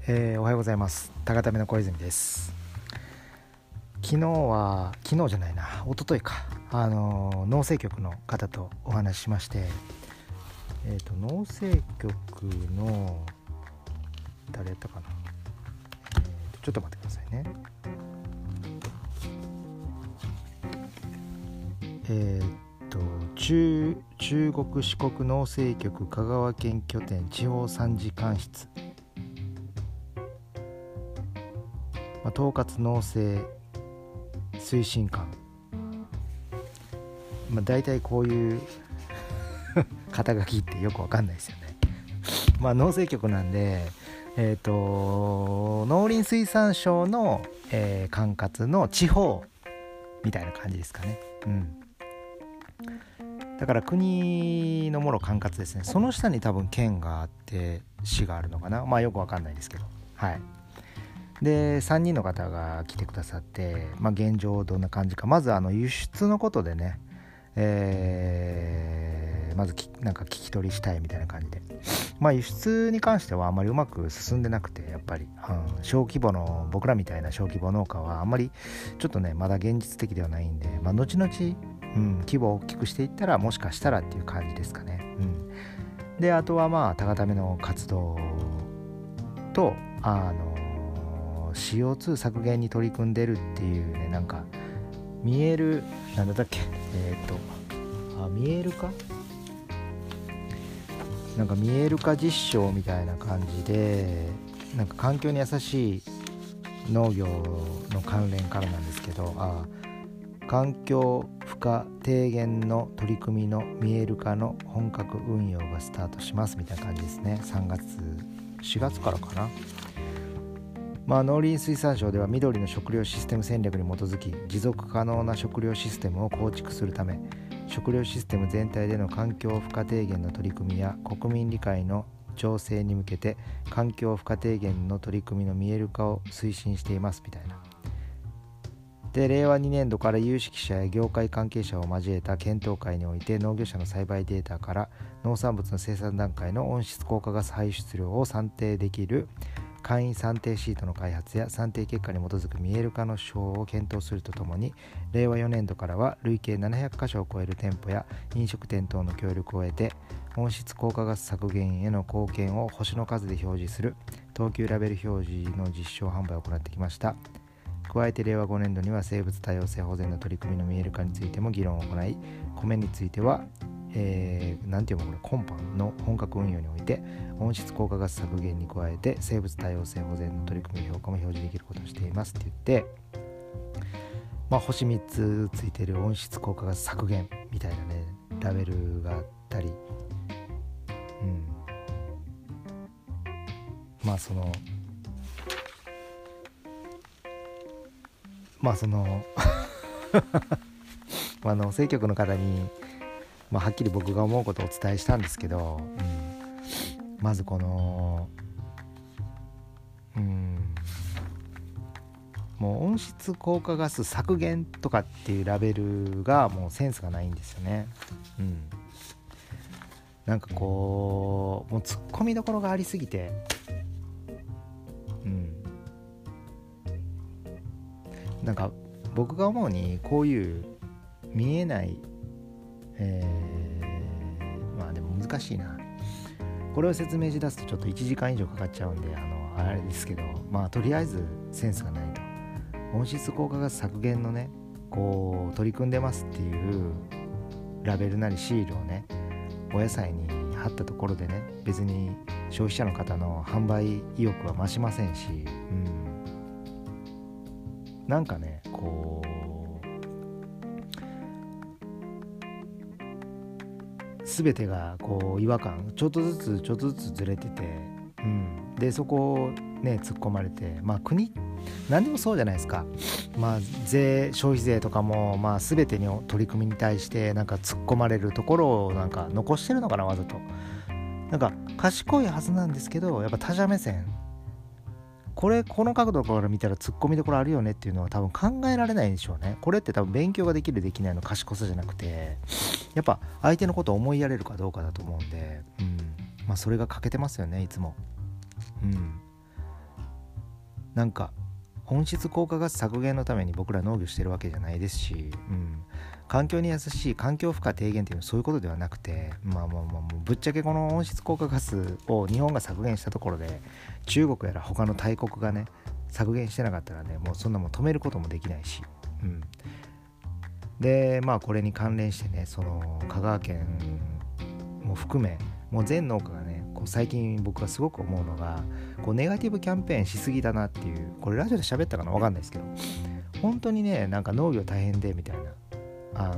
おはようございます。高ための小泉です。昨日じゃないな、一昨日か、農政局の方とお話ししまして、農政局の誰やったかな、ちょっと待ってくださいね。中国四国農政局香川県拠点地方参事官室、統括農政推進官、大体こういう肩書きってよくわかんないですよね。農政局なんで、農林水産省の、管轄の地方みたいな感じですかね。だから国のもろ管轄ですね。その下に多分県があって市があるのかな。よくわかんないですけど、はい。で3人の方が来てくださって、現状どんな感じか、まず輸出のことでね、まずなんか聞き取りしたいみたいな感じで、輸出に関してはあんまりうまく進んでなくて、やっぱり、小規模の僕らみたいな小規模農家はあんまりちょっとねまだ現実的ではないんで、後々、規模を大きくしていったらもしかしたらっていう感じですかね。であとは高ための活動とCO2 削減に取り組んでるっていうね、なんか見えるなんだったっけ、見えるかなんか見える化実証みたいな感じで、なんか環境に優しい農業の関連からなんですけど、環境負荷低減の取り組みの見える化の本格運用がスタートしますみたいな感じですね。4月からかな。農林水産省では緑の食料システム戦略に基づき持続可能な食料システムを構築するため、食料システム全体での環境負荷低減の取り組みや国民理解の醸成に向けて環境負荷低減の取り組みの見える化を推進していますみたいな。で令和2年度から有識者や業界関係者を交えた検討会において、農業者の栽培データから農産物の生産段階の温室効果ガス排出量を算定できる簡易算定シートの開発や算定結果に基づく見える化の手法を検討するとともに、令和4年度からは累計700カ所を超える店舗や飲食店等の協力を得て、温室効果ガス削減への貢献を星の数で表示する等級ラベル表示の実証販売を行ってきました。加えて令和5年度には生物多様性保全の取り組みの見える化についても議論を行い、米については今般の本格運用において温室効果ガス削減に加えて生物多様性保全の取り組み評価も表示できることをしていますって言って、星3つついてる温室効果ガス削減みたいなねラベルがあったり、農政局の方にはっきり僕が思うことをお伝えしたんですけど、まずこのもう温室効果ガス削減とかっていうラベルがもうセンスがないんですよね。なんかこうもう突っ込みどころがありすぎて、なんか僕が思うにこういう見えないでも難しいな、これを説明し出すとちょっと1時間以上かかっちゃうんであれですけど、とりあえずセンスがないと、温室効果ガス削減のねこう取り組んでますっていうラベルなりシールをねお野菜に貼ったところでね、別に消費者の方の販売意欲は増しませんし、なんかねこう全てがこう違和感ちょっとずつずれてて、でそこをね突っ込まれて、国何でもそうじゃないですか。消費税とかも全てに取り組みに対してなんか突っ込まれるところをなんか残してるのかな、わざと。なんか賢いはずなんですけど、やっぱ他者目線、この角度から見たら突っ込みどころあるよねっていうのは多分考えられないんでしょうね。これって多分勉強ができるできないの賢さじゃなくて、やっぱ相手のことを思いやれるかどうかだと思うんで、それが欠けてますよねいつも。 なんか温室効果ガス削減のために僕ら農業してるわけじゃないですし、環境に優しい環境負荷低減っていうのはそういうことではなくて、もうぶっちゃけこの温室効果ガスを日本が削減したところで中国やら他の大国がね削減してなかったらね、もうそんなもん止めることもできないし、でこれに関連してね、その香川県も含めもう全農家がね最近僕がすごく思うのが、ネガティブキャンペーンしすぎだなっていう、これラジオで喋ったかな分かんないですけど、本当にねなんか農業大変でみたいな、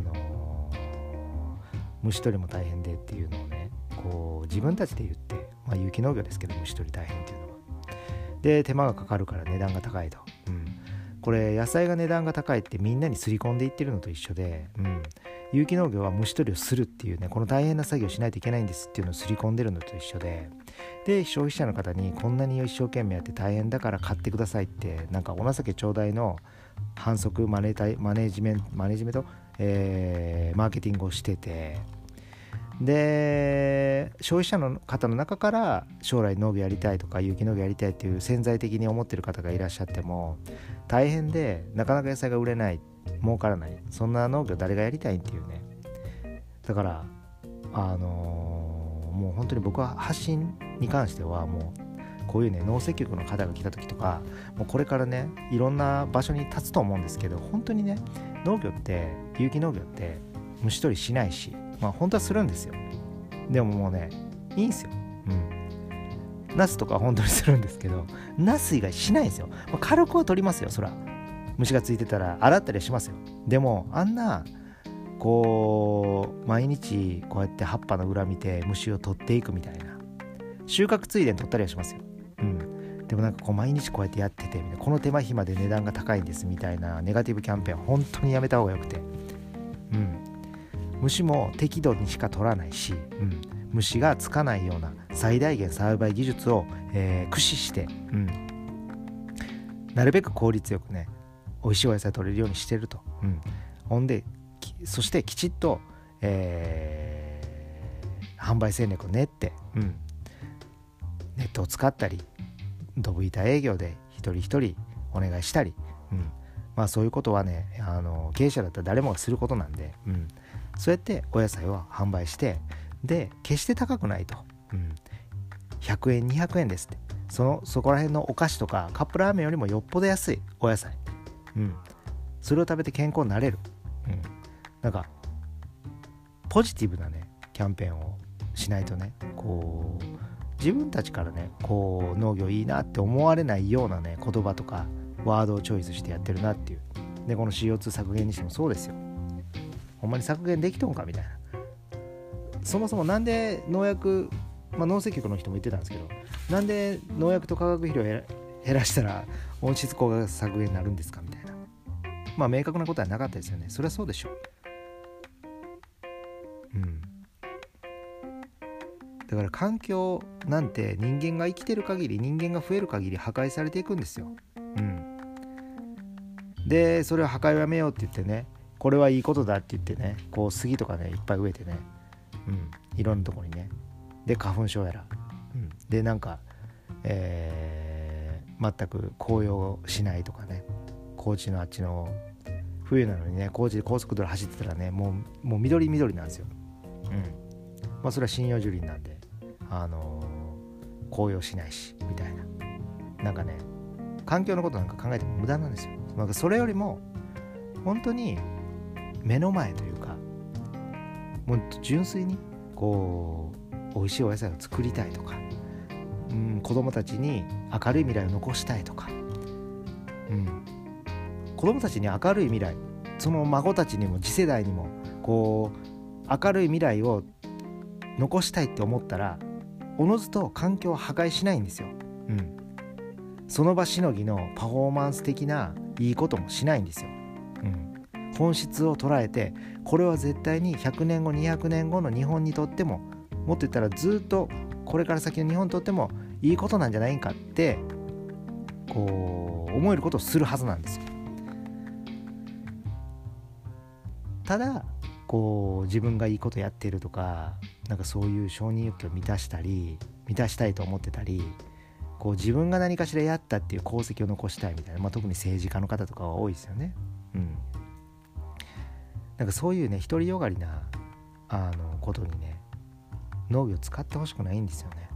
虫取りも大変でっていうのをね自分たちで言って、有機農業ですけど虫取り大変っていうのはで手間がかかるから値段が高いと、これ野菜が値段が高いってみんなに刷り込んでいってるのと一緒で、有機農業は虫取りをするっていうね、この大変な作業をしないといけないんですっていうのを刷り込んでるのと一緒で、消費者の方にこんなに一生懸命やって大変だから買ってくださいってなんかお情けちょうだいの反則マネジメント、マーケティングをしてて、で消費者の方の中から将来農業やりたいとか有機農業やりたいっていう潜在的に思ってる方がいらっしゃっても大変でなかなか野菜が売れない、儲からない、そんな農業誰がやりたいっていうね。だからもう本当に僕は発信に関してはもうこういうね農政局の方が来た時とか、もうこれからねいろんな場所に立つと思うんですけど、本当にね農業って有機農業って虫取りしないし、本当はするんですよ。でももうねいいんですよ。ナスとか本当にするんですけど、ナス以外しないんですよ。軽くは取りますよ、そら虫がついてたら洗ったりしますよ。でもあんな毎日こうやって葉っぱの裏見て虫を取っていくみたいな、収穫ついでに取ったりはしますよ。でもなんか毎日こうやってやっててみたいな、この手間暇で値段が高いんですみたいなネガティブキャンペーン本当にやめた方がよくて、虫も適度にしか取らないし、虫がつかないような最大限栽培技術を、駆使して、なるべく効率よくね美味しいお野菜取れるようにしてると、ほんでそしてきちっと、販売戦略を練って、ネットを使ったりドブ板営業で一人一人お願いしたり、そういうことはね経営者だったら誰もがすることなんで、そうやってお野菜を販売して、で決して高くないと、100円200円ですって、そこら辺のお菓子とかカップラーメンよりもよっぽど安いお野菜、それを食べて健康になれる、なんかポジティブなねキャンペーンをしないとね、自分たちからね農業いいなって思われないようなね言葉とかワードをチョイスしてやってるなっていう。でこの CO2 削減にしてもそうですよ。ほんまに削減できとんかみたいな。そもそもなんで農薬、農政局の人も言ってたんですけど、なんで農薬と化学肥料を減らしたら温室効果ガス削減になるんですかみたいな。明確なことはなかったですよね。それはそうでしょう。だから環境なんて人間が生きてる限り、人間が増える限り破壊されていくんですよ。でそれを破壊をやめようって言ってね、これはいいことだって言ってね、杉とかねいっぱい植えてね、いろんなところにね、で花粉症やら、でなんか、全く紅葉しないとかね、高知のあっちの冬なのにね高知で高速道路走ってたらねもう緑なんですよ。それは針葉樹林なんで紅葉しないしみたいな、なんかね環境のことなんか考えても無駄なんですよ。なんかそれよりも本当に目の前というか、もう純粋に美味しいお野菜を作りたいとか、子供たちに明るい未来を残したいとか、子供たちに明るい未来、その孫たちにも次世代にも明るい未来を残したいって思ったらおのずと環境を破壊しないんですよ。その場しのぎのパフォーマンス的ないいこともしないんですよ。本質を捉えて、これは絶対に100年後200年後の日本にとっても、もっと言ったらずっとこれから先の日本にとってもいいことなんじゃないかって思えることをするはずなんですよ。ただ自分がいいことやってるとか、なんかそういう承認欲求を満たしたいと思ってたり、 こう自分が何かしらやったっていう功績を残したいみたいな、特に政治家の方とかは多いですよね。なんかそういうね独りよがりなことにね農業使ってほしくないんですよね。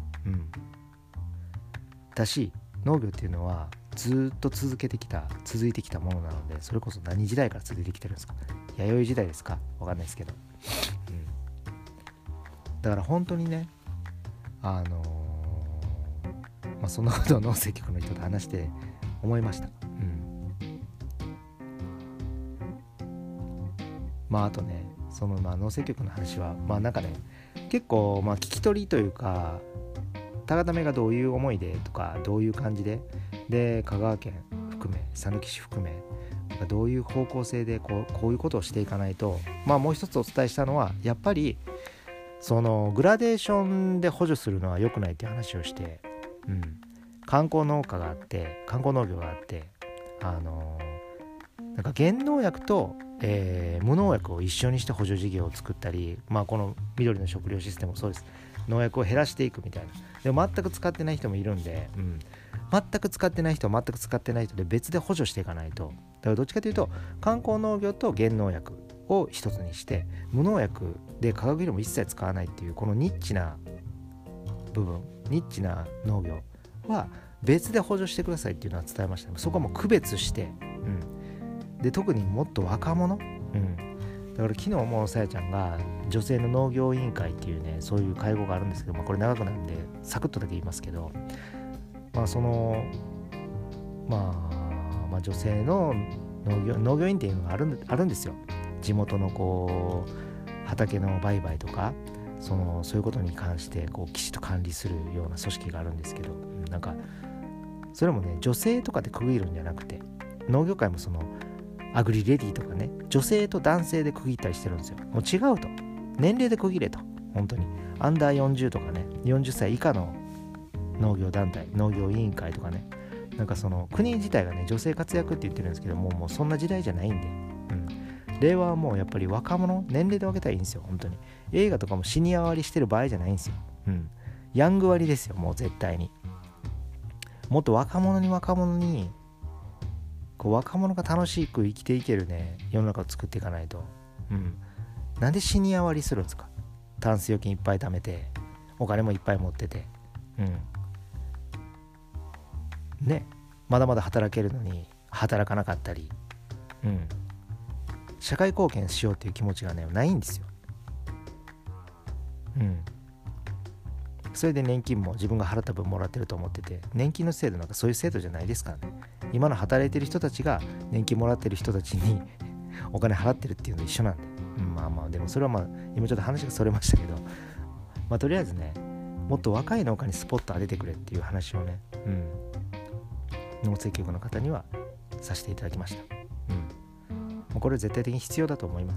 だし農業っていうのはずっと続いてきたものなので、それこそ何時代から続いてきてるんですか？弥生時代ですか？わかんないですけど、だから本当にねそんなことを農政局の人と話して思いました。あとねその農政局の話はなんかね結構聞き取りというか、高田目がどういう思いでとかどういう感じで香川県含め讃岐市含めどういう方向性でこういうことをしていかないと、もう一つお伝えしたのはやっぱりそのグラデーションで補助するのは良くないっていう話をして、観光農業があってなんか減農薬と、無農薬を一緒にして補助事業を作ったり、この緑の食料システムもそうです。農薬を減らしていくみたいな。でも全く使ってない人もいるんで、全く使ってない人で別で補助していかないと。だからどっちかというと観光農業と減農薬を一つにして無農薬で化学肥料も一切使わないっていうこのニッチな部分、ニッチな農業は別で補助してくださいっていうのは伝えました。そこはもう区別して、で特にもっと若者、だから昨日もさやちゃんが女性の農業委員会っていうねそういう会合があるんですけど、これ長くなるんでサクッとだけ言いますけど、その女性の農業委員っていうのがあるんですよ。地元のこう畑の売買とかそういうことに関してきちっと管理するような組織があるんですけど、なんかそれもね女性とかで区切るんじゃなくて、農業界もアグリレディとかね女性と男性で区切ったりしてるんですよ。もう違うと、年齢で区切れと、本当にアンダー40とかね40歳以下の農業団体農業委員会とかね、なんか国自体がね女性活躍って言ってるんですけどもうそんな時代じゃないんで、令和はもうやっぱり若者年齢で分けたらいいんですよ。本当に映画とかもシニア割りしてる場合じゃないんですよ。ヤング割りですよ。もう絶対にもっと若者に若者が楽しく生きていけるね世の中を作っていかないと。なんでシニア割りするんですか？タンス預金いっぱい貯めてお金もいっぱい持ってて、まだまだ働けるのに働かなかったり、社会貢献しようっていう気持ちがねないんですよ。それで年金も自分が払った分もらってると思ってて、年金の制度なんかそういう制度じゃないですからね。今の働いてる人たちが年金もらってる人たちにお金払ってるっていうのと一緒なんで、でもそれは今ちょっと話がそれましたけど、とりあえずねもっと若い農家にスポット当ててくれっていう話をね、農政局の方にはさせていただきました。もうこれ絶対的に必要だと思います。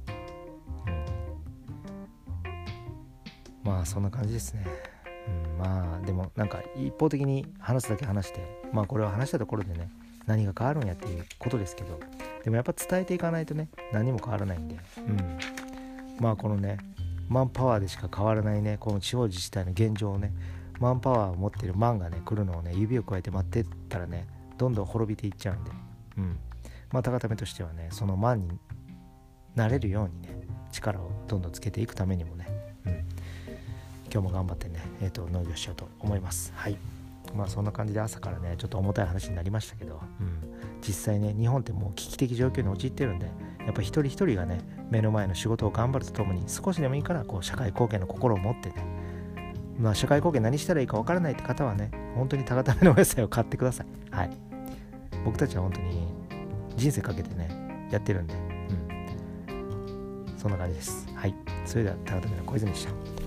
そんな感じですね。でもなんか一方的に話すだけ話して、これは話したところでね何が変わるんやっていうことですけど、でもやっぱ伝えていかないとね何も変わらないんで、このねマンパワーでしか変わらないねこの地方自治体の現状をね、マンパワーを持っているマンがね来るのをね指を加えて待ってったらねどんどん滅びていっちゃうんで、高田目としてはねそのマンになれるようにね力をどんどんつけていくためにもね、今日も頑張ってね、農業しようと思います。そんな感じで朝からねちょっと重たい話になりましたけど、実際ね日本ってもう危機的状況に陥ってるんで、やっぱ一人一人がね目の前の仕事を頑張るとともに少しでもいいから社会貢献の心を持ってね、社会貢献何したらいいか分からないって方はね本当に高田目のお野菜を買ってください。僕たちは本当に人生かけてねやってるんで、そんな感じです。それでは高田目の小泉でした。